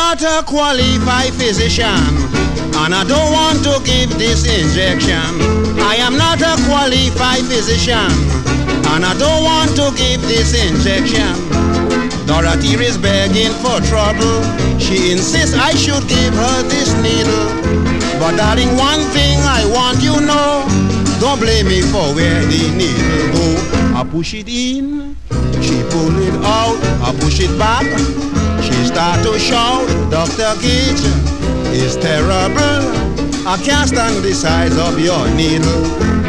not a qualified physician, and I don't want to give this injection. I am not a qualified physician, and I don't want to give this injection. Dorothy is begging for trouble. She insists I should give her this needle. But darling, one thing I want you know, don't blame me for where the needle go. I push it in, she pull it out. I push it back, she start to shout. Dr. Cage, it's terrible. I can't stand the size of your needle.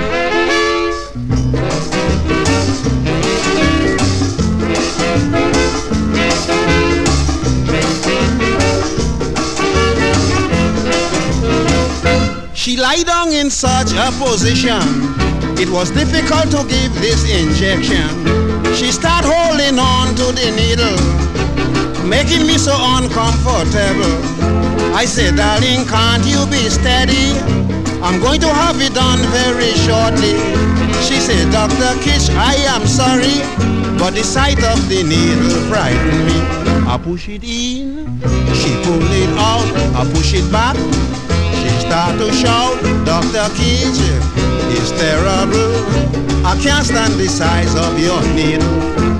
She lay down in such a position, it was difficult to give this injection. She started holding on to the needle, making me so uncomfortable. I said, darling, can't you be steady? I'm going to have it done very shortly. She said, Dr. Kitch, I am sorry, but the sight of the needle frightened me. I push it in, she pull it out. I push it back, she start to shout. Dr. Kitch, it's terrible. I can't stand the size of your needle.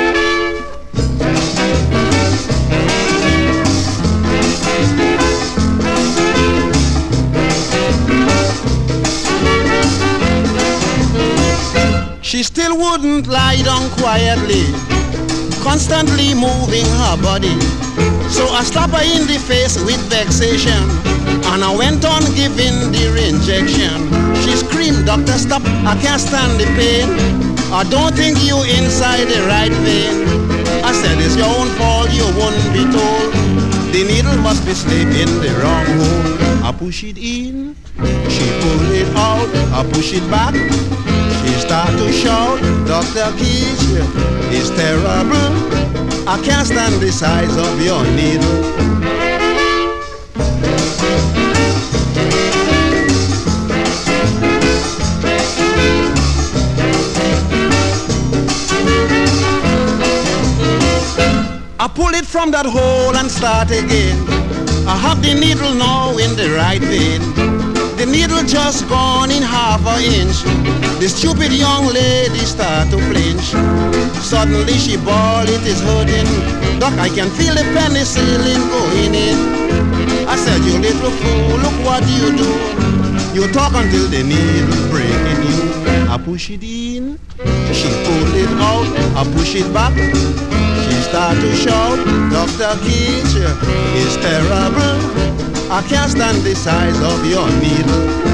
She still wouldn't lie down quietly, constantly moving her body. So I slapped her in the face with vexation, and I went on giving the injection. She screamed, doctor, stop, I can't stand the pain. I don't think you inside the right vein. I said, it's your own fault, you wouldn't be told. The needle must be slipped in the wrong hole. I push it in, she pull it out. I push it back, she start to shout. Dr. Keys, it's terrible. I can't stand the size of your needle. I pull it from that hole and start again. I have the needle now in the right vein. The needle just gone in half an inch. The stupid young lady start to flinch. Suddenly she bawl, it is hurting. Doc, I can feel the penicillin going in. I said, you little fool, look what you do. You talk until the needle breaking you. I push it in, she pull it out. I push it back, she start to shout. Dr. Keach, it's terrible. I can't stand the size of your needle.